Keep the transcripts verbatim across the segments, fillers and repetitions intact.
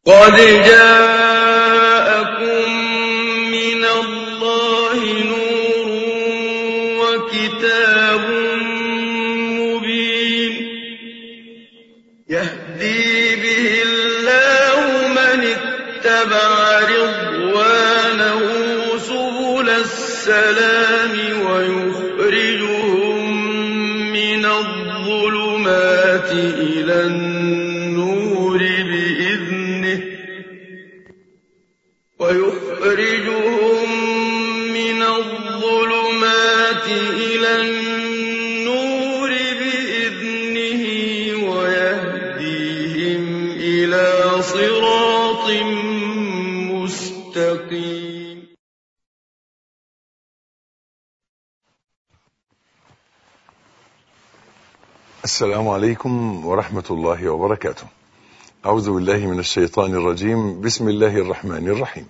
قد جاءكم من الله نور وكتاب مبين يهدي به الله من اتبع رضوانه سبل السلام ويخرجهم من الظلمات إلى النور بإذنه ويخرجهم من الظلمات إلى النور بإذنه ويهديهم إلى صراط مستقيم. السلام عليكم ورحمة الله وبركاته. أعوذ بالله من الشيطان الرجيم. بسم الله الرحمن الرحيم.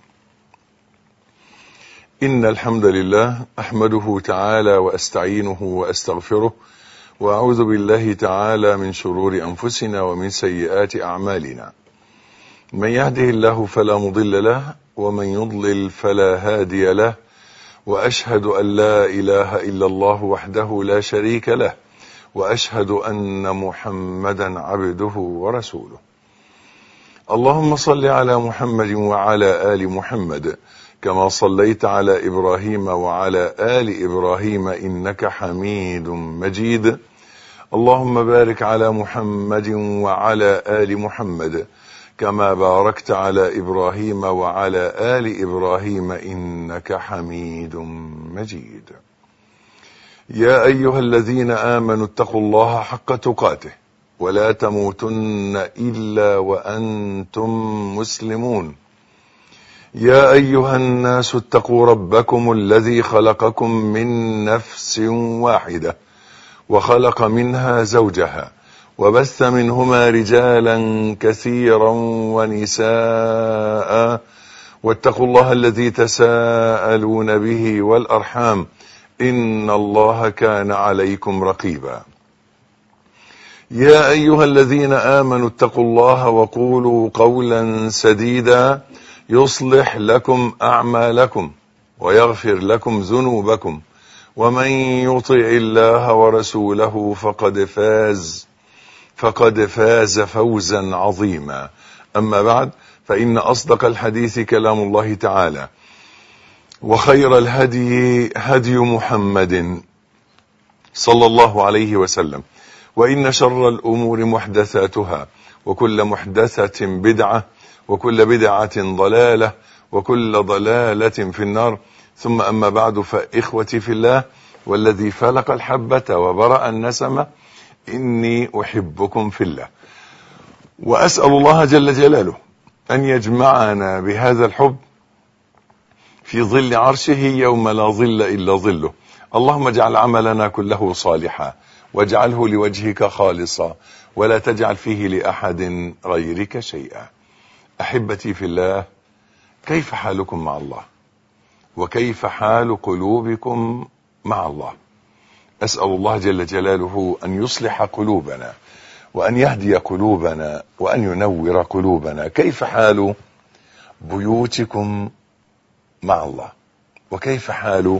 إن الحمد لله أحمده تعالى وأستعينه وأستغفره وأعوذ بالله تعالى من شرور أنفسنا ومن سيئات أعمالنا. من يهده الله فلا مضل له ومن يضلل فلا هادي له، وأشهد أن لا إله إلا الله وحده لا شريك له، وأشهد أن محمدا عبده ورسوله. اللهم صل على محمد وعلى آل محمد كما صليت على إبراهيم وعلى آل إبراهيم إنك حميد مجيد. اللهم بارك على محمد وعلى آل محمد كما باركت على إبراهيم وعلى آل إبراهيم إنك حميد مجيد. يا أيها الذين آمنوا اتقوا الله حق تقاته ولا تموتن إلا وأنتم مسلمون. يا أيها الناس اتقوا ربكم الذي خلقكم من نفس واحدة وخلق منها زوجها وبث منهما رجالا كثيرا ونساء، واتقوا الله الذي تساءلون به والأرحام إن الله كان عليكم رقيبا. يا أيها الذين آمنوا اتقوا الله وقولوا قولا سديدا يصلح لكم أعمالكم ويغفر لكم ذنوبكم، ومن يطع الله ورسوله فقد فاز فقد فاز فوزا عظيما. أما بعد، فإن أصدق الحديث كلام الله تعالى، وخير الهدي هدي محمد صلى الله عليه وسلم، وإن شر الأمور محدثاتها، وكل محدثة بدعة، وكل بدعة ضلالة، وكل ضلالة في النار. ثم أما بعد، فإخوتي في الله والذي فلق الحبة وبرأ النسمة، إني أحبكم في الله، وأسأل الله جل جلاله أن يجمعنا بهذا الحب في ظل عرشه يوم لا ظل إلا ظله. اللهم اجعل عملنا كله صالحا واجعله لوجهك خالصا ولا تجعل فيه لأحد غيرك شيئا. أحبتي في الله، كيف حالكم مع الله؟ وكيف حال قلوبكم مع الله؟ أسأل الله جل جلاله أن يصلح قلوبنا وأن يهدي قلوبنا وأن ينور قلوبنا. كيف حال بيوتكم مع الله؟ وكيف حال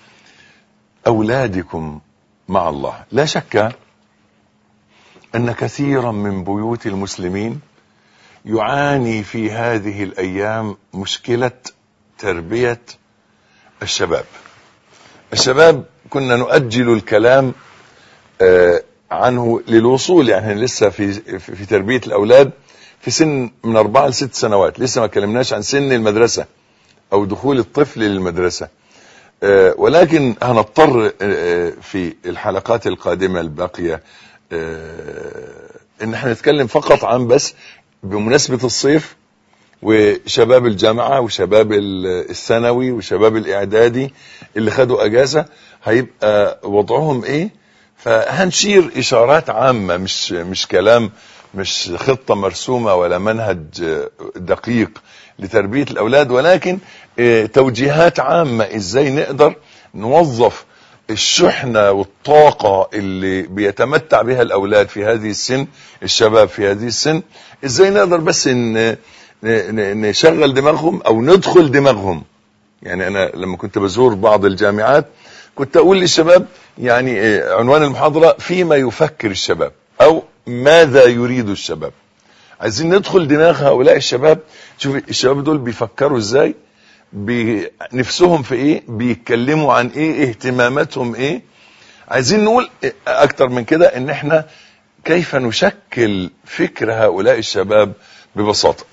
أولادكم مع الله؟ لا شك أن كثيرا من بيوت المسلمين يعاني في هذه الأيام مشكلة تربية الشباب. الشباب كنا نؤجل الكلام عنه للوصول، يعني لسه في في تربية الأولاد في سن من أربعة لست سنوات، لسه ما كلمناش عن سن المدرسة أو دخول الطفل للمدرسة، ولكن هنضطر في الحلقات القادمة الباقية إن احنا نتكلم فقط عن بس بمناسبة الصيف وشباب الجامعة وشباب الثانوي وشباب الإعدادي اللي خدوا أجازة هيبقى وضعهم إيه. فهنشير إشارات عامة، مش مش كلام، مش خطة مرسومة ولا منهج دقيق لتربية الأولاد، ولكن توجيهات عامة إزاي نقدر نوظف الشحنة والطاقة اللي بيتمتع بها الأولاد في هذه السن، الشباب في هذه السن، إزاي نقدر بس إن نشغل دماغهم او ندخل دماغهم. يعني انا لما كنت بزور بعض الجامعات كنت اقول للشباب يعني عنوان المحاضرة فيما يفكر الشباب او ماذا يريد الشباب. عايزين ندخل دماغ هؤلاء الشباب، شوف الشباب دول بيفكروا ازاي، بنفسهم في ايه، بيتكلموا عن ايه، اهتماماتهم ايه. عايزين نقول اكتر من كده ان احنا كيف نشكل فكر هؤلاء الشباب ببساطة.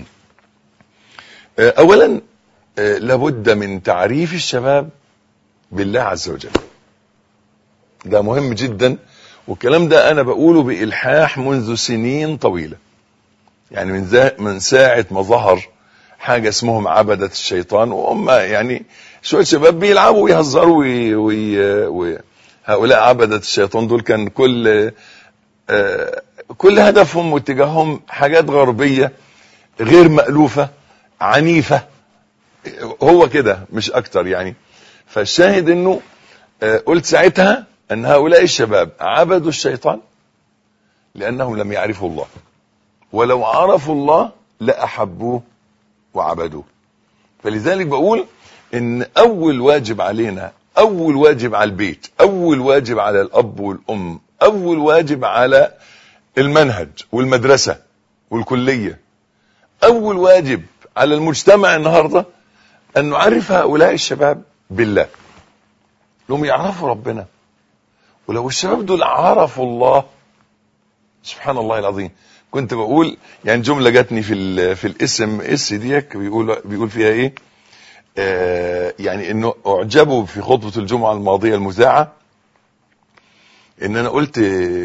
اولا لابد من تعريف الشباب بالله عز وجل، ده مهم جدا، والكلام ده انا بقوله بإلحاح منذ سنين طويلة. يعني من, من ساعة ما ظهر حاجة اسمهم عبدة الشيطان، وهم يعني شوية شباب بيلعبوا ويهزروا وي وي وي هؤلاء عبدة الشيطان دول كان كل آه كل هدفهم واتجاههم حاجات غربية غير مألوفة عنيفة، هو كده مش اكتر يعني. فالشاهد انه آه قلت ساعتها ان هؤلاء الشباب عبدوا الشيطان لانهم لم يعرفوا الله، ولو عرفوا الله لأحبوه وعبدوه. فلذلك بقول ان اول واجب علينا، اول واجب على البيت، اول واجب على الاب والام، اول واجب على المنهج والمدرسة والكلية، اول واجب على المجتمع النهاردة ان نعرف هؤلاء الشباب بالله، لهم يعرفوا ربنا. ولو الشباب دول عرفوا الله سبحان الله العظيم. كنت بقول يعني جملة جاتني في في الاسم اس ديك، بيقول بيقول فيها ايه، آه يعني انه اعجبوا في خطبة الجمعة الماضية المذاعة ان انا قلت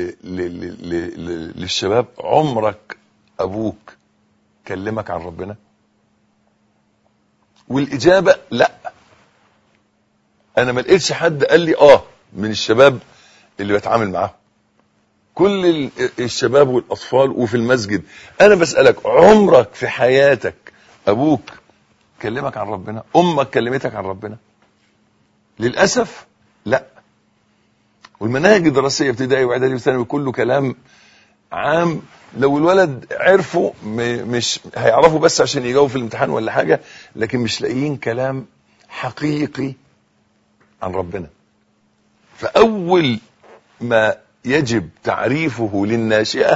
للشباب عمرك ابوك كلمك عن ربنا؟ والاجابة لا. انا ما لقيتش حد قال لي اه من الشباب اللي بتعامل معاهم. كل الشباب والاطفال وفي المسجد انا بسألك عمرك في حياتك ابوك كلمك عن ربنا؟ امك كلمتك عن ربنا؟ للأسف لا. والمناهج الدراسية ابتدائي واعدادي وثانوي كله كلام عام، لو الولد عرفوا مش هيعرفوا بس عشان يجاوبوا في الامتحان ولا حاجة، لكن مش لاقيين كلام حقيقي عن ربنا. فأول ما يجب تعريفه للناشئة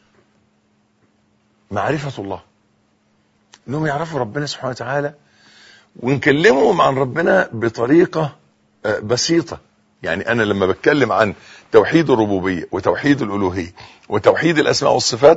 معرفة الله، انهم يعرفوا ربنا سبحانه وتعالى، ونكلمهم عن ربنا بطريقة بسيطة. يعني انا لما بتكلم عن توحيد الربوبية وتوحيد الالوهية وتوحيد الاسماء والصفات،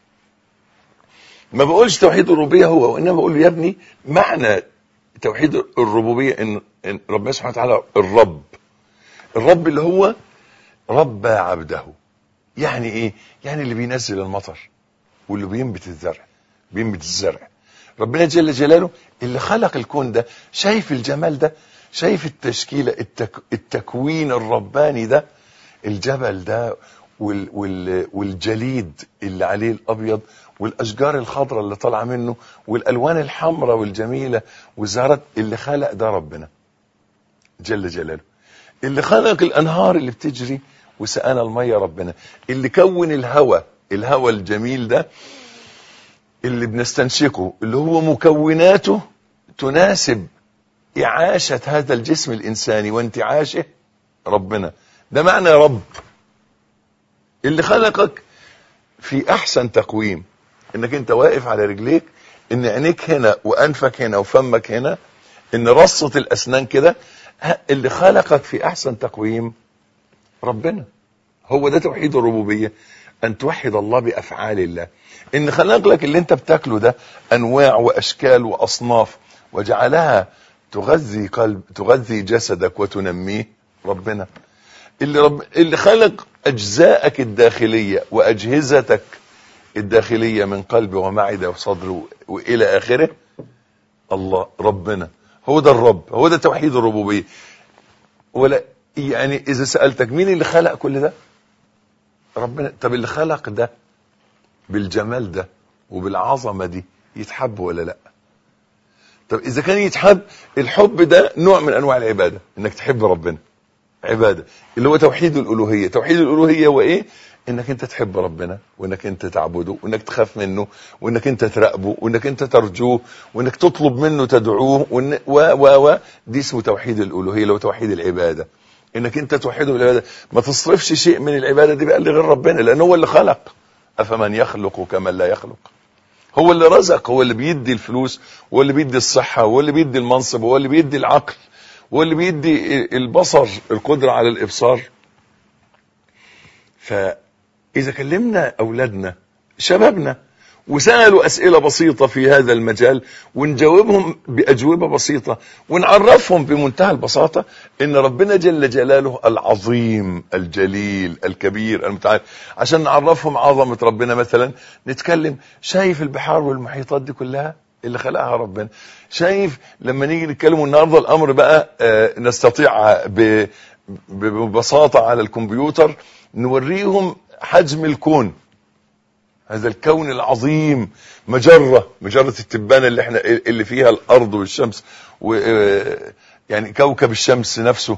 ما بقولش توحيد الربوبية هو، وانما بقول يا ابني معنى توحيد الربوبية ان, إن ربنا سبحانه وتعالى الرب، الرب اللي هو رب عبده. يعني ايه؟ يعني اللي بينزل المطر واللي بينبت الزرع بينبت الزرع. ربنا جل جلاله اللي خلق الكون ده، شايف الجمال ده، شايف التشكيلة التك... التكوين الرباني ده، الجبل ده وال... وال... والجليد اللي عليه الابيض والاشجار الخضراء اللي طالعه منه والالوان الحمراء والجميلة والزهرات، اللي خلق ده ربنا جل جلاله. اللي خلق الانهار اللي بتجري وسقانا المية ربنا. اللي كون الهواء، الهواء الجميل ده اللي بنستنشقه، اللي هو مكوناته تناسب إعاشة هذا الجسم الإنساني وانتعاشه، ربنا. ده معنى رب. اللي خلقك في أحسن تقويم، إنك أنت واقف على رجليك، إن عينيك هنا وأنفك هنا وفمك هنا، إن رصة الأسنان كده. اللي خلقك في أحسن تقويم ربنا. هو ده توحيد الربوبية، أن توحد الله بأفعال الله. إن خلق لك اللي أنت بتاكله ده أنواع وأشكال وأصناف وجعلها تغذي قلب تغذي جسدك وتنميه ربنا. اللي, رب اللي خلق أجزائك الداخلية وأجهزتك الداخلية من قلب ومعدة وصدر وإلى آخره الله ربنا. هو ده الرب، هو ده توحيد الربوبية. ولا يعني إذا سألتك مين اللي خلق كل ده؟ ربنا. طب اللي خلق ده بالجمال ده وبالعظمة دي يتحب ولا لا؟ طب إذا كان يتحب، الحب ده نوع من أنواع العبادة، إنك تحب ربنا عبادة، اللي هو توحيد الألوهية. توحيد الألوهية هو إيه؟ انك انت تحب ربنا، وانك انت تعبده، وانك تخاف منه، وانك انت تراقبه، وانك انت ترجوه، وانك تطلب منه تدعوه، وإن و و و دي اسمه توحيد الالوهيه، لو توحيد العباده، انك انت توحده بالعباده، ما تصرفش شيء من العباده دي بقى لغير ربنا، لان هو اللي خلق. افمن يخلق كمن لا يخلق؟ هو اللي رزق، هو اللي بيدي الفلوس، هو اللي بيدي الصحه، هو اللي بيدي المنصب، هو اللي بيدي العقل، هو اللي بيدي البصر، القدره على الابصار. فاذا كلمنا اولادنا شبابنا وسألوا أسئلة بسيطة في هذا المجال ونجاوبهم بأجوبة بسيطة ونعرفهم بمنتهى البساطة إن ربنا جل جلاله العظيم الجليل الكبير المتعال، عشان نعرفهم عظمة ربنا. مثلا نتكلم، شايف البحار والمحيطات دي كلها اللي خلقها ربنا؟ شايف لما نيجي نتكلم النهاردة الأمر بقى آه نستطيع ببساطة على الكمبيوتر نوريهم حجم الكون، هذا الكون العظيم، مجرة مجرة التبانة اللي احنا اللي فيها الارض والشمس، و يعني كوكب الشمس نفسه،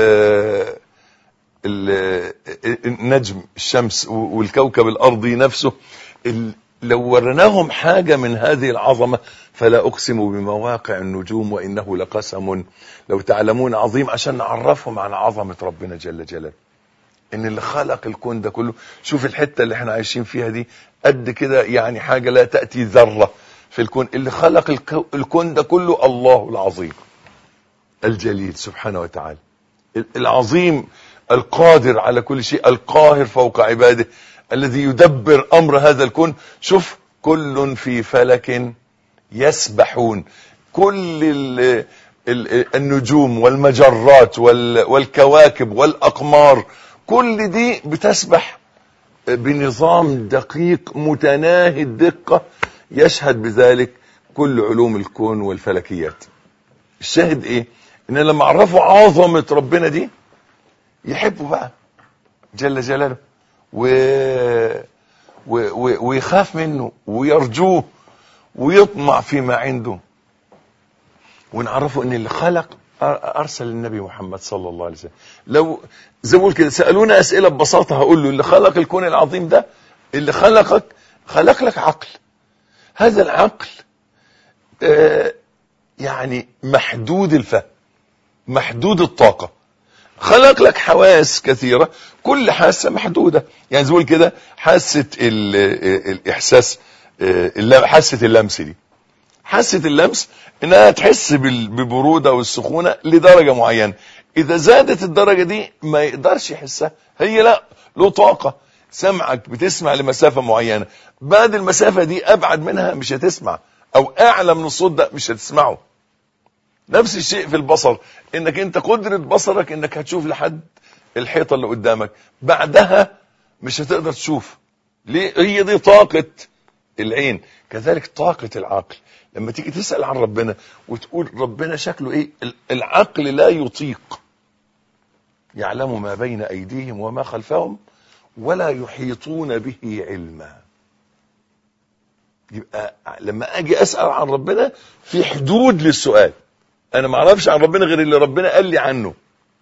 النجم الشمس والكوكب الارضي نفسه. لو ورناهم حاجة من هذه العظمة، فلا اقسم بمواقع النجوم وانه لقسم لو تعلمون عظيم، عشان نعرفهم عن عظمة ربنا جل جلاله، ان اللي خلق الكون ده كله. شوف الحتة اللي احنا عايشين فيها دي قد كده، يعني حاجة لا تأتي ذرة في الكون. اللي خلق الكون ده كله الله العظيم الجليل سبحانه وتعالى، العظيم القادر على كل شيء، القاهر فوق عباده، الذي يدبر امر هذا الكون. شوف، كل في فلك يسبحون، كل ال النجوم والمجرات والكواكب والأقمار، كل دي بتسبح بنظام دقيق متناهي الدقة، يشهد بذلك كل علوم الكون والفلكيات. الشاهد ايه؟ ان لما عرفوا عظمة ربنا دي يحبوا بقى جل جلاله و... و... و... ويخاف منه ويرجوه ويطمع فيما عنده. ونعرفوا ان اللي خلق ارسل النبي محمد صلى الله عليه وسلم. لو زي ما بقول كده سالونا اسئله ببساطه، هقول له اللي خلق الكون العظيم ده، اللي خلقك خلق لك عقل. هذا العقل آه يعني محدود الفهم، محدود الطاقه. خلق لك حواس كثيره، كل حاسه محدوده. يعني زي ما بقول كده حاسه الاحساس، حاسه اللمس دي، حاسة اللمس انها تحس ببرودة والسخونة لدرجة معينة. اذا زادت الدرجة دي ما يقدرش يحسها، هي لا له طاقة. سمعك بتسمع لمسافة معينة، بعد المسافة دي ابعد منها مش هتسمع، او اعلى من الصوت ده مش هتسمعه. نفس الشيء في البصر، انك انت قدرة بصرك انك هتشوف لحد الحيطة اللي قدامك، بعدها مش هتقدر تشوف. ليه؟ هي دي طاقة العين. كذلك طاقة العقل. لما تيجي تسأل عن ربنا وتقول ربنا شكله ايه، العقل لا يطيق. يعلم ما بين ايديهم وما خلفهم ولا يحيطون به علما. يبقى لما اجي اسأل عن ربنا في حدود للسؤال، انا ما اعرفش عن ربنا غير اللي ربنا قال لي عنه.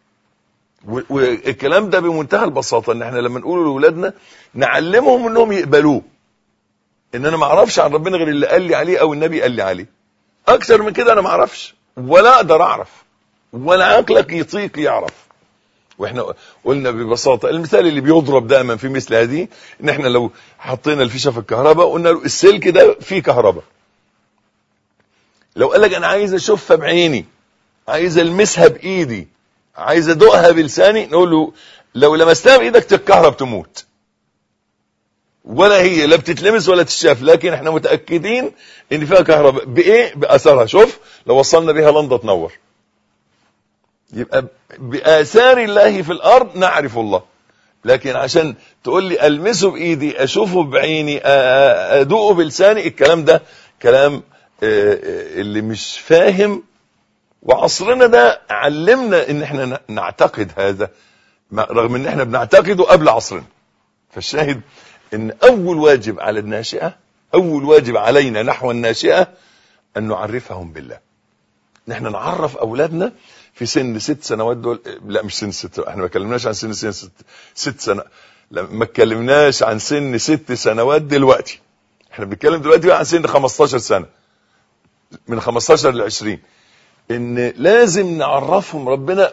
والكلام ده بمنتهى البساطة، ان احنا لما نقوله لاولادنا نعلمهم انهم يقبلوه، ان انا ما اعرفش عن ربنا غير اللي قال لي عليه او النبي قال لي عليه. اكتر من كده انا ما اعرفش ولا اقدر اعرف، ولا عقلك يطيق يعرف. واحنا قلنا ببساطة المثال اللي بيضرب دائما في مثل هذه، ان احنا لو حطينا الفيشة في الكهرباء قلنا له السلك ده فيه كهرباء، لو قال لك انا عايز اشوفها بعيني، عايز المسها بايدي، عايز ادوقها بلساني، نقول له لو لمستها بايدك تتكهرب تموت، ولا هي لا بتتلمس ولا تتشاف، لكن احنا متأكدين ان فيها كهرباء. بايه؟ باثرها. شوف لو وصلنا بها لنضة تنور. يبقى باثار الله في الارض نعرف الله. لكن عشان تقول لي المسه بايدي، اشوفه بعيني، ادوقه بلساني، الكلام ده كلام اللي مش فاهم. وعصرنا ده علمنا ان احنا نعتقد هذا، رغم ان احنا بنعتقده قبل عصرنا. فالشاهد ان اول واجب على الناشئة، اول واجب علينا نحو الناشئة، ان نعرفهم بالله. نحن نعرف اولادنا في سن ست سنوات دول، لا مش سن ست، احنا ما كلمناش عن سن سن ست, ست سنة ما اتكلمناش عن سن ست سنوات دلوقتي، احنا بنتكلم دلوقتي عن سن خمستاشر سنة، من خمستاشر ل عشرين، ان لازم نعرفهم ربنا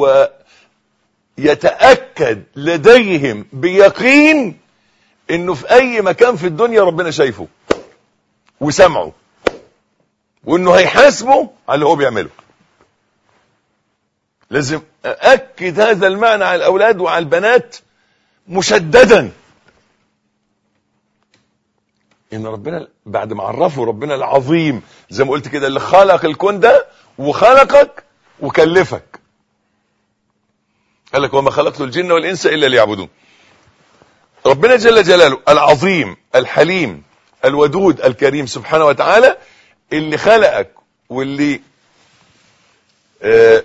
ويتأكد لديهم بيقين انه في اي مكان في الدنيا ربنا شايفه وسمعه، وانه هيحاسبه على اللي هو بيعمله. لازم أأكد هذا المعنى على الأولاد وعلى البنات مشددا، إن ربنا بعد ما عرفوا ربنا العظيم زي ما قلت كده، اللي خلق الكون ده وخلقك وكلفك، قال لك وما خلقت الجن والإنس إلا ليعبدون. ربنا جل جلاله العظيم الحليم الودود الكريم سبحانه وتعالى، اللي خلقك واللي آه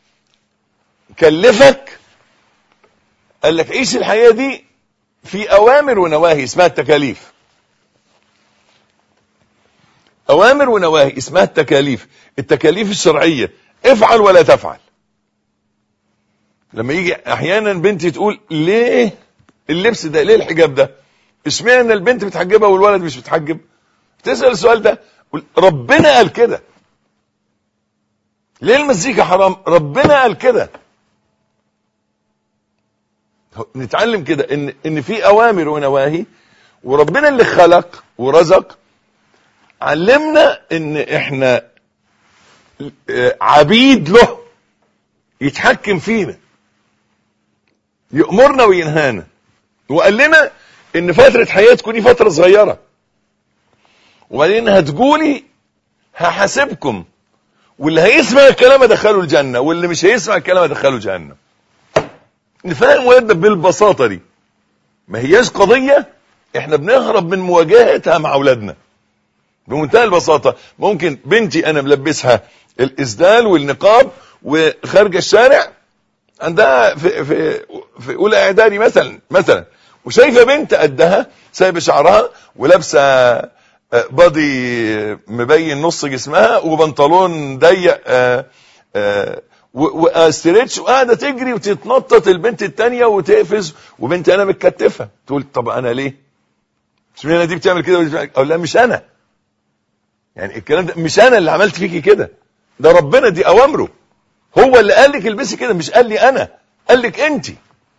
كلفك، قال لك عيش الحياة دي في أوامر ونواهي اسمها التكاليف. أوامر ونواهي اسمها التكاليف، التكاليف الشرعية، افعل ولا تفعل. لما يجي أحيانا بنتي تقول ليه اللبس ده، ليه الحجاب ده، اشمعنى البنت بتحجبها والولد مش بتحجب؟ تسأل السؤال ده، ربنا قال كده. ليه المزيكا حرام؟ ربنا قال كده. نتعلم كده ان ان في اوامر ونواهي، وربنا اللي خلق ورزق علمنا ان احنا عبيد له، يتحكم فينا، يأمرنا وينهانا. وقال لنا ان فترة حياتكم دي فترة صغيرة، وبعدين هتقولي هحاسبكم، واللي هيسمع الكلام ادخله الجنة، واللي مش هيسمع الكلام ادخله جهنم. نفهم ولادنا بالبساطة دي، ما هياش قضية احنا بنهرب من مواجهتها مع اولادنا. بمنتهى البساطة ممكن بنتي انا ملبسها الاسدال والنقاب وخارجة الشارع، عندها في في في اولى اعدادي مثلا مثلا وشايفه بنت قدها سايبه شعرها ولابسه بادي مبين نص جسمها وبنطلون ضيق واستريتش، وقاعده تجري وتتنطط البنت الثانيه وتقفز، وبنت انا متكتفه، تقول طب انا ليه؟ اشمعنى دي بتعمل كده؟ اقول لا مش انا، يعني الكلام ده مش انا اللي عملت فيكي كده، ده ربنا، دي اوامره، هو اللي قال لك البسي كده، مش قال لي انا، قال لك انت.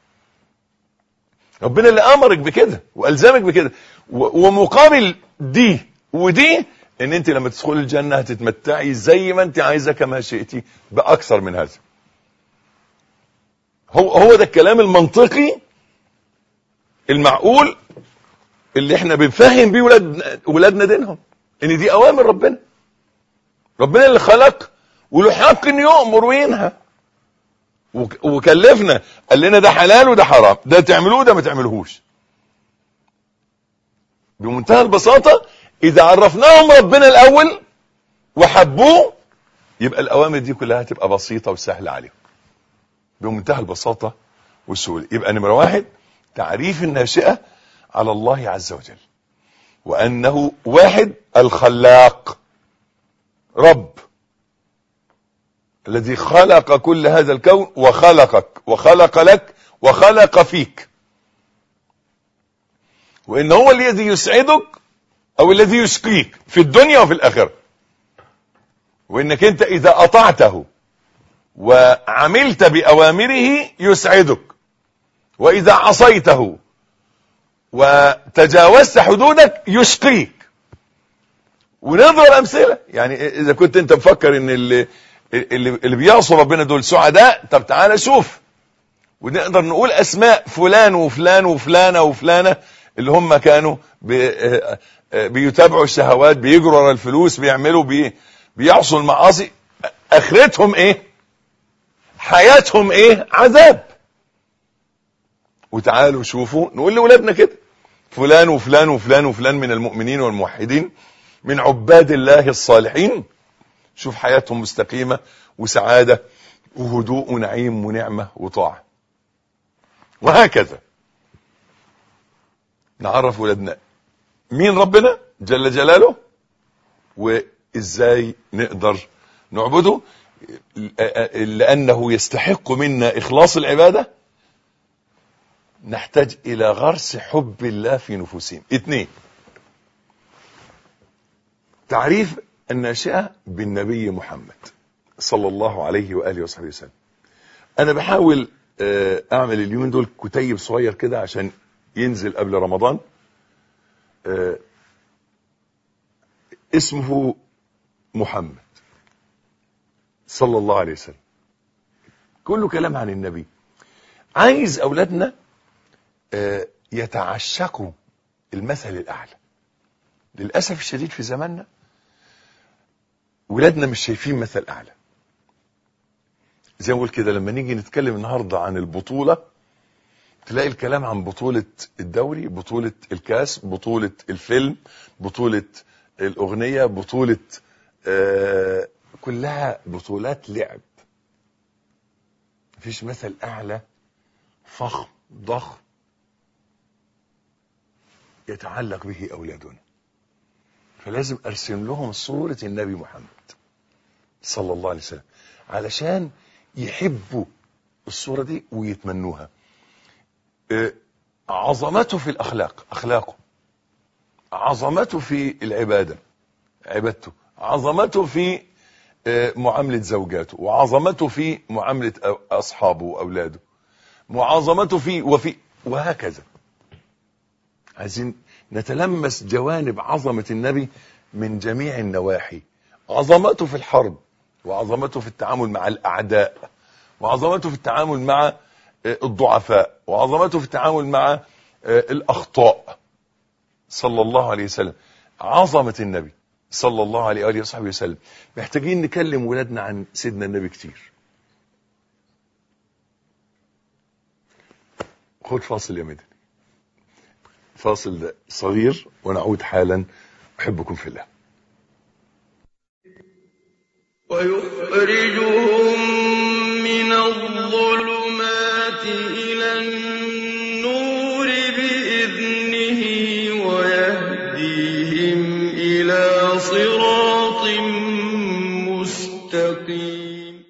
ربنا اللي امرك بكده والزمك بكده، ومقابل دي ودي ان انت لما تدخلي الجنه هتتمتعي زي ما انت عايزه كما شئتي باكثر من هذا. هو هو ده الكلام المنطقي المعقول اللي احنا بنفهم بيه ولاد ولادنا دينهم، ان دي اوامر ربنا. ربنا اللي خلق وله حق انه يؤمر وينهى، وكلفنا، قال لنا ده حلال وده حرام، ده تعملوه ده ما تعملوهوش. بمنتهى البساطة اذا عرفناهم ربنا الاول وحبوه، يبقى الاوامر دي كلها هتبقى بسيطة وسهلة عليهم بمنتهى البساطة والسهولة. يبقى نمرة واحد تعريف الناشئة على الله عز وجل، وانه واحد الخلاق، رب الذي خلق كل هذا الكون وخلقك وخلق لك وخلق فيك، وإن هو الذي يسعدك أو الذي يشقيك في الدنيا وفي الآخرة، وإنك أنت إذا أطعته وعملت بأوامره يسعدك، وإذا عصيته وتجاوزت حدودك يشقيك. ونضرب أمثلة، يعني إذا كنت أنت مفكر إن اللي اللي, اللي بيعصوا ربنا دول سعداء، طب تعالى شوف، ونقدر نقول اسماء فلان وفلان وفلانه وفلانه اللي هم كانوا بي بيتابعوا الشهوات، بيجروا ورا الفلوس، بيعملوا بي بيعصوا المعاصي، اخرتهم ايه؟ حياتهم ايه؟ عذاب. وتعالوا شوفوا، نقول لاولادنا كده فلان وفلان وفلان وفلان من المؤمنين والموحدين من عباد الله الصالحين، شوف حياتهم مستقيمة وسعادة وهدوء ونعيم ونعمة وطاعة. وهكذا نعرف ولادنا مين ربنا جل جلاله، وإزاي نقدر نعبده، لأنه يستحق منا إخلاص العبادة نحتاج إلى غرس حب الله في نفوسهم. اثنين، تعريف الناشئة بالنبي محمد صلى الله عليه وآله وصحبه وسلم. أنا بحاول أعمل اليومين دول كتيب صغير كده عشان ينزل قبل رمضان، اسمه محمد صلى الله عليه وسلم، كله كلام عن النبي. عايز أولادنا يتعشقوا المثل الأعلى. للأسف الشديد في زماننا ولادنا مش شايفين مثل أعلى. زي ما بقول كده، لما نيجي نتكلم النهاردة عن البطولة تلاقي الكلام عن بطولة الدوري، بطولة الكاس، بطولة الفيلم، بطولة الأغنية، بطولة آه كلها بطولات لعب. مفيش مثل أعلى فخم ضخم يتعلق به أولادنا. فلازم أرسم لهم صورة النبي محمد صلى الله عليه وسلم علشان يحبوا الصورة دي ويتمنوها. آه عظمته في الأخلاق، أخلاقه، عظمته في العبادة، عبادته، عظمته في معاملة زوجاته، وعظمته في معاملة أصحابه وأولاده، وعظمته في وفي وهكذا. عايزين نتلمس جوانب عظمة النبي من جميع النواحي. عظمته في الحرب، وعظمته في التعامل مع الأعداء، وعظمته في التعامل مع الضعفاء، وعظمته في التعامل مع الأخطاء صلى الله عليه وسلم. عظمة النبي صلى الله عليه وآله وصحبه وسلم. محتاجين نكلم ولادنا عن سيدنا النبي كتير. خد فاصل يا مدني، فاصل صغير ونعود حالا. أحبكم في الله. ويخرجهم من الظلمات إلى النور بإذنه ويهديهم إلى صراط مستقيم.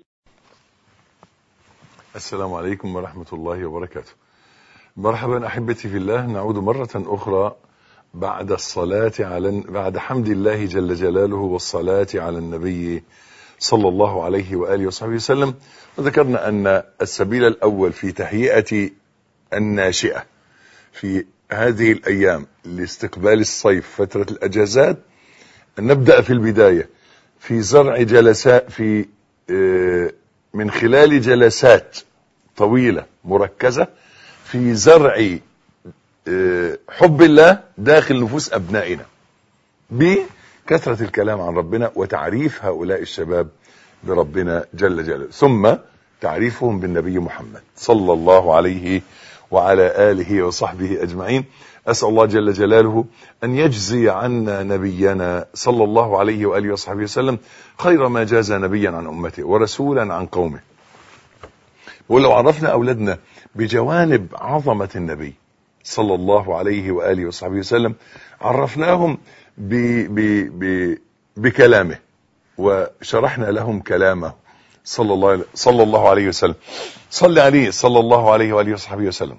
السلام عليكم ورحمة الله وبركاته. مرحبا أحبتي في الله. نعود مرة أخرى بعد الصلاة على بعد حمد الله جل جلاله والصلاة على النبي صلى الله عليه وآله وصحبه وسلم. وذكرنا أن السبيل الأول في تهيئة الناشئة في هذه الأيام لاستقبال الصيف، فترة الأجازات، أن نبدأ في البداية في زرع جلسات، في من خلال جلسات طويلة مركزة في زرع حب الله داخل نفوس أبنائنا بكثرة الكلام عن ربنا وتعريف هؤلاء الشباب بربنا جل جلاله، ثم تعريفهم بالنبي محمد صلى الله عليه وعلى آله وصحبه أجمعين. أسأل الله جل جلاله أن يجزي عنا نبينا صلى الله عليه وآله وصحبه وسلم خير ما جاز نبيا عن أمته ورسولا عن قومه. ولو عرفنا أولادنا بجوانب عظمة النبي صلى الله عليه وآله وصحبه وسلم، عرفناهم ب ب ب بكلامه وشرحنا لهم كلامه صلى الله صلى الله عليه وسلم. صلى عليه صلى الله عليه وآله وصحبه وسلم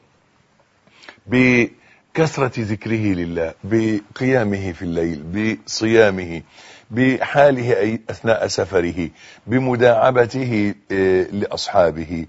بكثرة ذكره لله، بقيامه في الليل، بصيامه، بحاله أثناء سفره، بمداعبته لأصحابه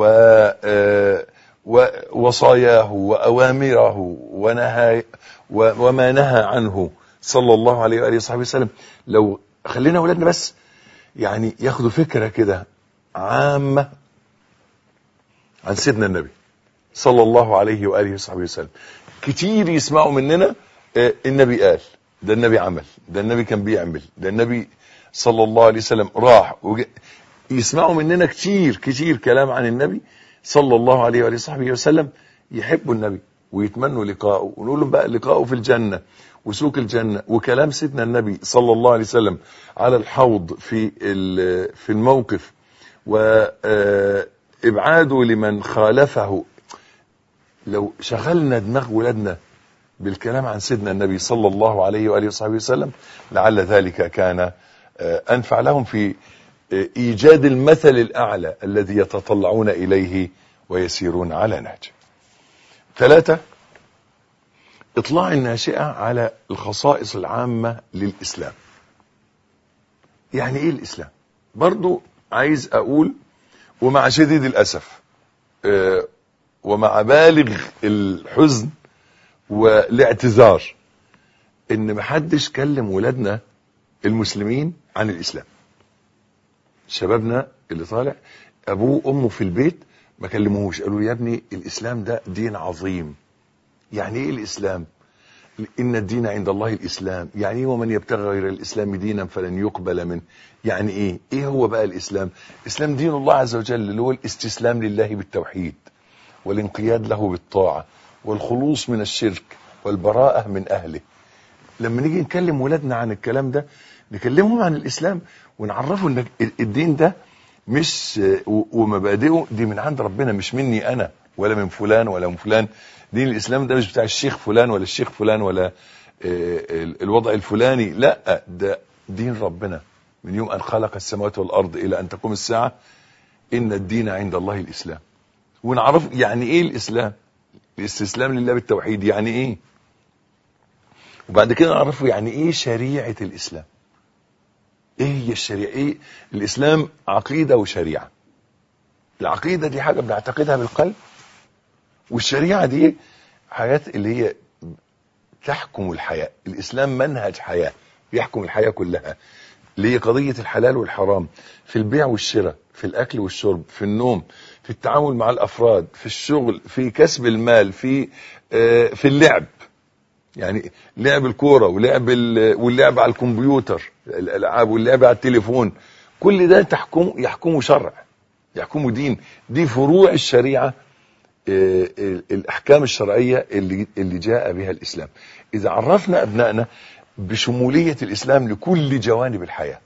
ووصاياه وأوامره ونهى وما نهى عنه صلى الله عليه وآله وصحبه وسلم. لو خلينا أولادنا بس يعني ياخدوا فكرة كده عامة عن سيدنا النبي صلى الله عليه وآله وصحبه وسلم. كتير يسمعوا مننا النبي قال، ده النبي عمل، ده النبي كان بيعمل، ده النبي صلى الله عليه وسلم راح. يسمعوا مننا كتير كتير كلام عن النبي صلى الله عليه وآله وصحبه وسلم، يحبوا النبي ويتمنوا لقاءه، ونقول لهم بقى لقاءه في الجنة وسوق الجنة، وكلام سيدنا النبي صلى الله عليه وسلم على الحوض في في الموقف، وإبعاده لمن خالفه. لو شغلنا دماغ ولادنا بالكلام عن سيدنا النبي صلى الله عليه وآله وصحبه وسلم لعل ذلك كان أنفع لهم في إيجاد المثل الأعلى الذي يتطلعون إليه ويسيرون على نهجه. ثلاثة، اطلاع الناشئة على الخصائص العامة للإسلام. يعني ايه الإسلام؟ برضو عايز اقول ومع شديد الأسف اه ومع بالغ الحزن والاعتذار ان محدش كلم ولادنا المسلمين عن الإسلام. شبابنا اللي طالع ابوه وامه في البيت ما كلموهوش، قالوا يا ابني الإسلام ده دين عظيم. يعني ايه الإسلام؟ إن الدين عند الله الإسلام. يعني ايه ومن يبتغي غير الإسلام دينا فلن يقبل منه؟ يعني ايه ايه هو بقى الإسلام؟ الإسلام دين الله عز وجل، اللي هو الاستسلام لله بالتوحيد والانقياد له بالطاعة والخلوص من الشرك والبراءة من أهله. لما نيجي نكلم ولادنا عن الكلام ده نكلمهم عن الإسلام ونعرفه ان الدين ده مش ومبادئه دي من عند ربنا، مش مني انا ولا من فلان ولا من فلان. دين الإسلام ده مش بتاع الشيخ فلان ولا الشيخ فلان ولا الوضع الفلاني، لا، ده دين ربنا من يوم أن خلق السماوات والأرض إلى أن تقوم الساعة. إن الدين عند الله الإسلام. ونعرف يعني إيه الإسلام، الاستسلام لله بالتوحيد يعني إيه، وبعد كده نعرفه يعني إيه شريعة الإسلام. إيه هي الشريعة؟ إيه الإسلام؟ عقيدة وشريعة. العقيدة دي حاجة بنعتقدها بالقلب، والشريعة دي حاجات اللي هي تحكم الحياة. الإسلام منهج حياة يحكم الحياة كلها، اللي هي قضية الحلال والحرام في البيع والشراء، في الأكل والشرب، في النوم، في التعامل مع الأفراد، في الشغل، في كسب المال، في آه في اللعب، يعني لعب الكورة ولعب واللعب على الكمبيوتر، الألعاب واللعب على التليفون، كل ده تحكم يحكمه شرع، يحكمه دين. دي فروع الشريعة، الأحكام الشرعية اللي اللي جاء بها الإسلام. إذا عرفنا أبنائنا بشمولية الإسلام لكل جوانب الحياة،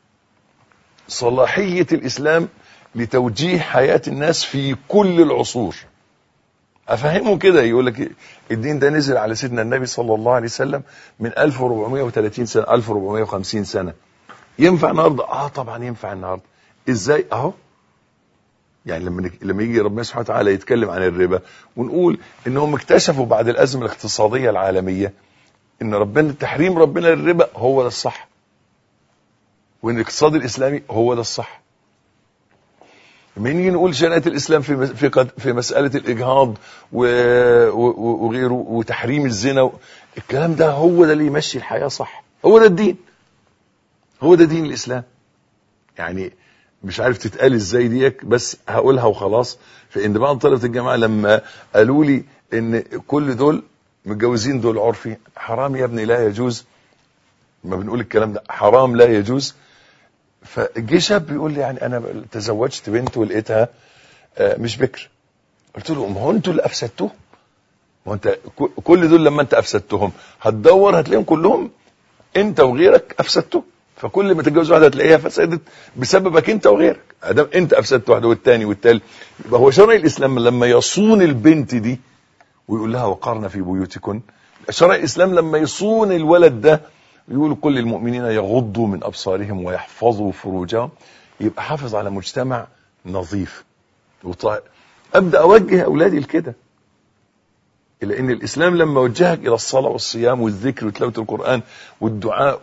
صلاحية الإسلام لتوجيه حياة الناس في كل العصور، أفهمهم كده. يقول لك الدين ده نزل على سيدنا النبي صلى الله عليه وسلم من ألف وأربعمائة وثلاثين سنة، ألف وأربعمائة وخمسين سنة. ينفع النهارده؟ آه طبعا ينفع النهارده. إزاي؟ أهو يعني لما لما يجي ربنا سبحانه وتعالى يتكلم عن الربا ونقول انهم اكتشفوا بعد الازمه الاقتصاديه العالميه ان ربنا تحريم ربنا للربا هو ده الصح، وان الاقتصاد الاسلامي هو ده الصح. لما نيجي نقول شريعه الاسلام في في في مساله الاجهاض وغيره وتحريم الزنا، الكلام ده هو ده اللي يمشي الحياه صح، هو ده الدين، هو ده دين الاسلام. يعني مش عارف تتقال ازاي ديك، بس هقولها وخلاص. فان بعض طلبة الجامعة لما قالوا لي ان كل دول متجوزين دول عرفي، حرام يا ابني لا يجوز، ما بنقول الكلام ده حرام لا يجوز. فجه شاب بيقول لي يعني انا تزوجت بنت ولقيتها مش بكر. قلت له ما هو انتوا اللي افسدتوهم، ما انت كل دول لما انت افسدتهم هتدور هتلاقيهم كلهم انت وغيرك افسدتهم. فكل ما تتجوز واحده هتلاقيها فسدت بسببك انت وغيرك، ادام انت افسدت واحده والثاني والثالث. يبقى هو شرع الاسلام لما يصون البنت دي ويقول لها وقرن في بيوتكن، شرع الاسلام لما يصون الولد ده يقول كل المؤمنين يغضوا من ابصارهم ويحفظوا فروجهم، يبقى حافظ على مجتمع نظيف وطاهر. ابدا اوجه اولادي لكده، إلا إن الإسلام لما وجهك إلى الصلاة والصيام والذكر وتلاوة القرآن والدعاء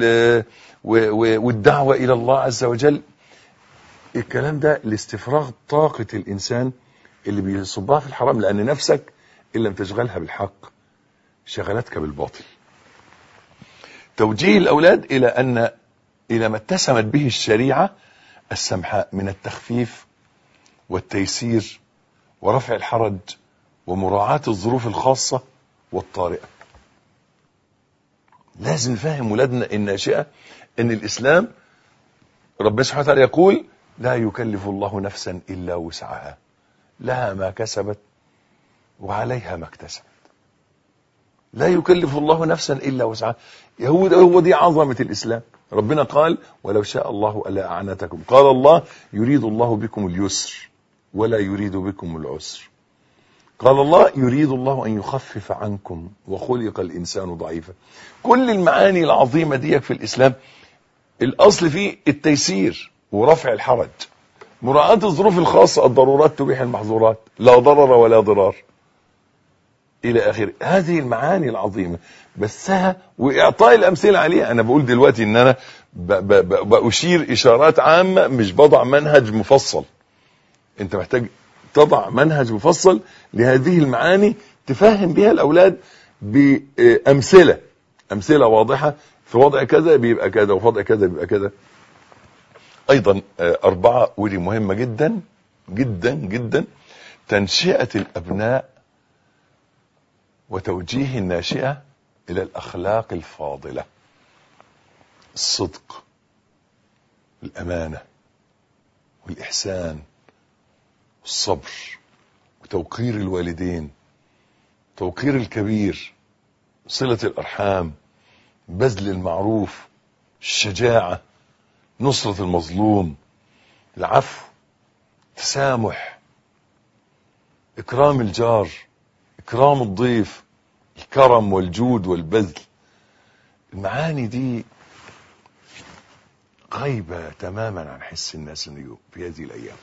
والدعوة إلى الله عز وجل، الكلام ده لاستفراغ طاقة الإنسان اللي بيصبها في الحرام، لأن نفسك إن لم تشغلها بالحق شغلتك بالباطل. توجيه الأولاد إلى أن إلى ما اتسمت به الشريعة السمحاء من التخفيف والتيسير ورفع الحرج ومراعاة الظروف الخاصة والطارئة. لازم نفهم ولادنا الناشئة ان الاسلام ربنا سبحانه وتعالى يقول لا يكلف الله نفسا الا وسعها لها ما كسبت وعليها ما اكتسبت. لا يكلف الله نفسا الا وسعها. هو هو دي عظمة الاسلام. ربنا قال ولو شاء الله لأعنتكم. قال الله يريد الله بكم اليسر ولا يريد بكم العسر. قال الله يريد الله أن يخفف عنكم وخلق الإنسان ضعيفا. كل المعاني العظيمة دي في الإسلام الأصل فيه التيسير ورفع الحرج، مراعاة الظروف الخاصة، الضرورات تبيح المحظورات، لا ضرر ولا ضرار. الى اخره. هذه المعاني العظيمة بسها واعطاء الامثلة عليها. انا بقول دلوقتي ان انا ب ب ب بأشير اشارات عامة، مش بضع منهج مفصل. انت محتاج تضع منهج مفصل لهذه المعاني تفهم بها الاولاد بامثلة، امثلة واضحة. في وضع كذا بيبقى كذا، وفي وضع كذا بيبقى كذا. ايضا اربعة، ودي مهمة جدا جدا جدا، تنشئة الابناء وتوجيه الناشئة الى الاخلاق الفاضلة: الصدق، الامانة، والاحسان، والصبر، وتوقير الوالدين، توقير الكبير، صلة الارحام، بذل المعروف، الشجاعة، نصرة المظلوم، العفو، التسامح، إكرام الجار، إكرام الضيف، الكرم والجود والبذل. المعاني دي غايبة تماما عن حس الناس اليوم في هذه الأيام.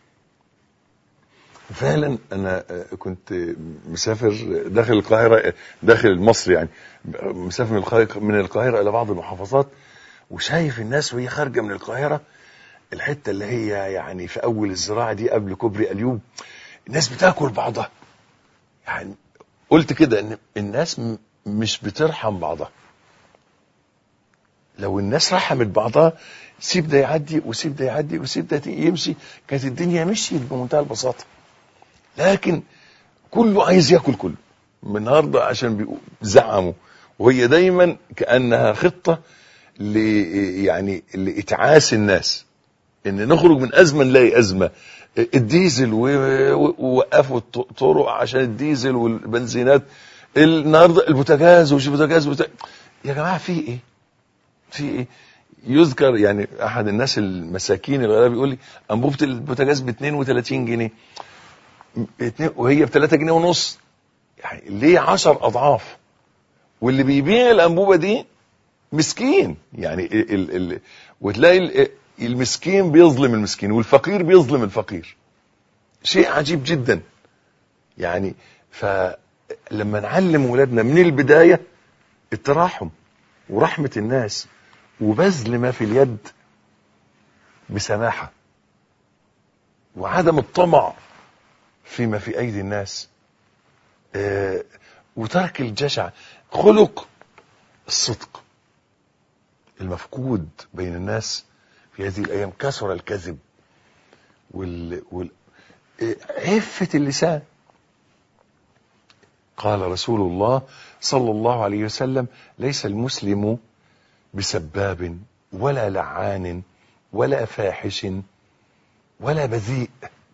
فعلا أنا كنت مسافر داخل القاهرة، داخل مصر يعني، مسافر من القاهرة إلى بعض المحافظات، وشايف الناس وهي خارجة من القاهرة، الحتة اللي هي يعني في أول الزراعة دي قبل كوبري أليوب، الناس بتاكل بعضها. يعني قلت كده ان الناس مش بترحم بعضها. لو الناس رحمت بعضها، سيب ده يعدي وسيب ده يعدي وسيب ده يمشي، كانت الدنيا مشيت بمنتهى البساطة. لكن كله عايز ياكل كله من النهارده، عشان بيزعموا، وهي دايما كأنها خطة ل يعني لإتعاس الناس، ان نخرج من أزمة نلاقي أزمة. الديزل ووقفوا الطرق عشان الديزل والبنزينات، النهارده البوتاجاز ومش البوتاجاز بوتاجاز. يا جماعه في ايه؟ في ايه؟ يذكر يعني احد الناس المساكين الغلابه بيقول لي انبوبه البوتاجاز ب اتنين وتلاتين جنيه وهي ب تلاتة جنيه ونص، يعني ليه عشر اضعاف؟ واللي بيبيع الانبوبه دي مسكين يعني. ال ال وتلاقي المسكين بيظلم المسكين والفقير بيظلم الفقير. شيء عجيب جدا يعني. فلما نعلم ولادنا من البداية التراحم ورحمة الناس وبذل ما في اليد بسماحة، وعدم الطمع فيما في أيدي الناس، آه وترك الجشع، خلق الصدق المفقود بين الناس في هذه الأيام. كثر الكذب وال... وال... عفة اللسان. قال رسول الله صلى الله عليه وسلم: ليس المسلم بسباب ولا لعان ولا فاحش ولا بذيء.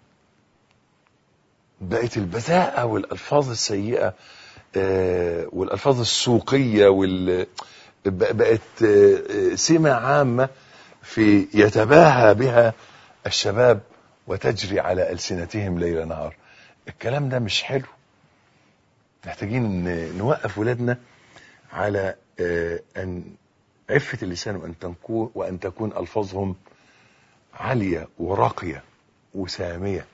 بقت البذاءة والألفاظ السيئة آه والألفاظ السوقية وال... بقت آه سمة عامة في يتباهى بها الشباب وتجري على ألسنتهم ليل نهار. الكلام ده مش حلو. محتاجين نوقف ولادنا على أن عفة اللسان وأن تكون وأن تكون ألفاظهم عالية وراقية وسامية.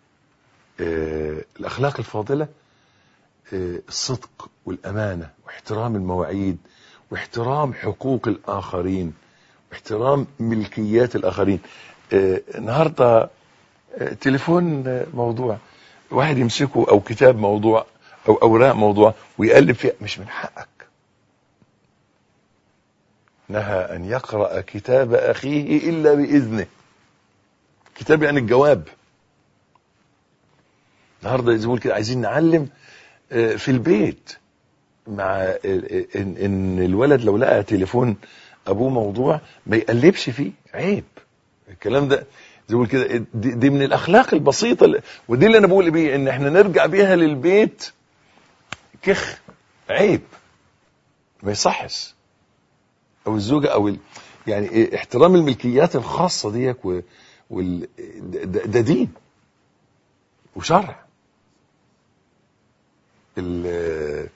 الأخلاق الفاضلة الصدق والأمانة واحترام المواعيد واحترام حقوق الآخرين واحترام ملكيات الآخرين. النهارده تليفون موضوع، واحد يمسكه، او كتاب موضوع، او اوراق موضوع ويقلب فيها، مش من حقك. نهى ان يقرأ كتاب اخيه الا باذنه. كتاب يعني الجواب. النهارده زي ما بقول كده عايزين نعلم في البيت، مع ان, إن الولد لو لقى تليفون ابوه موضوع ما يقلبش فيه، عيب. الكلام ده زي ما بقول كده دي, دي من الاخلاق البسيطه، ودي اللي انا بقول بيه ان احنا نرجع بيها للبيت. كخ، عيب، ما يصحش. او الزوجه او ال... يعني إيه احترام الملكيات الخاصه ديك و... وال... ده, ده دين وشرع. ال...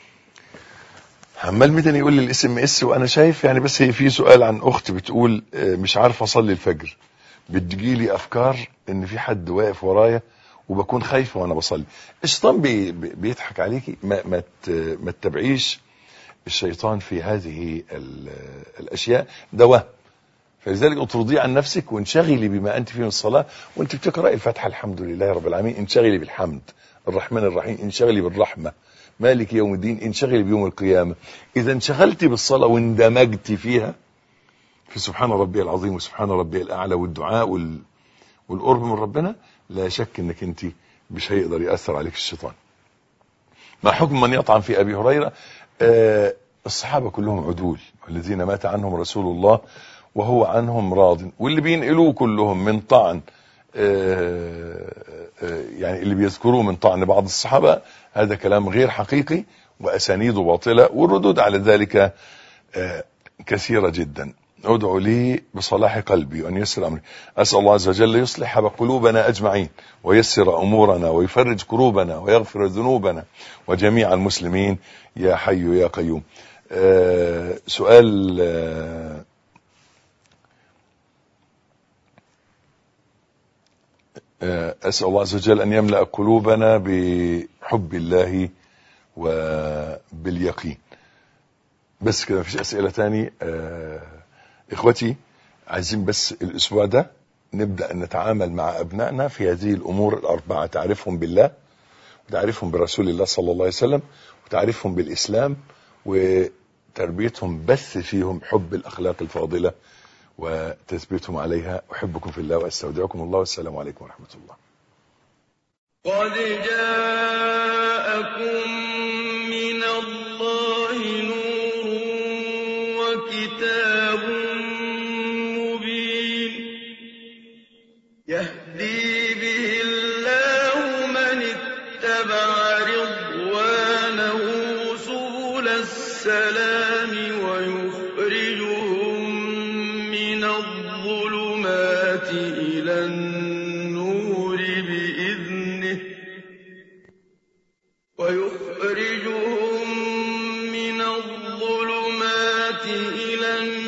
عمال مدني يقول لي الاس ام اس وانا شايف يعني، بس هي في سؤال عن اخت بتقول مش عارفه اصلي الفجر، بتجيلي افكار ان في حد واقف ورايا وبكون خايفة وانا بصلي. الشيطان بي بيضحك عليكي، ما ما ما تتبعيش الشيطان في هذه الاشياء، ده وهم. فلذلك اطرديه عن نفسك وانشغلي بما انت فيه من الصلاة. وانت بتقرأي الفاتحة الحمد لله رب العالمين، انشغلي بالحمد. الرحمن الرحيم انشغلي بالرحمة. مالك يوم الدين انشغلي بيوم القيامة. اذا انشغلتي بالصلاة واندمجتي فيها في سبحان ربي العظيم وسبحان ربي الاعلى والدعاء وال... والقرب من ربنا، لا شك انك انت مش هيقدر يأثر عليك الشيطان. ما حكم من يطعن في ابي هريرة؟ آه الصحابة كلهم عدول، والذين مات عنهم رسول الله وهو عنهم راض، واللي بينقلوه كلهم من طعن آه آه يعني اللي بيذكروه من طعن بعض الصحابة هذا كلام غير حقيقي واسانيده باطلة، والردود على ذلك آه كثيرة جدا. ادعو لي بصلاح قلبي وان يسر امري. اسال الله عز وجل يصلح قلوبنا اجمعين ويسر امورنا ويفرج كروبنا ويغفر ذنوبنا وجميع المسلمين يا حي يا قيوم. آه سؤال آه آه اسال الله عز وجل ان يملأ قلوبنا بحب الله وباليقين. بس كده مفيش اسئله تاني. آه اخوتي عايزين بس الاسبوع ده نبدأ نتعامل مع ابنائنا في هذه الامور الاربعة، تعرفهم بالله وتعرفهم برسول الله صلى الله عليه وسلم وتعرفهم بالاسلام وتربيتهم، بث فيهم حب الاخلاق الفاضلة وتثبيتهم عليها. احبكم في الله واستودعكم الله، والسلام عليكم ورحمة الله. قد جاءكم من الله نور وكتاب مبين يهدي به الله من اتبع رضوانه سبل السلام ويخرجهم من الظلمات إلى النور بإذنه ويخرجهم من الظلمات إلى النور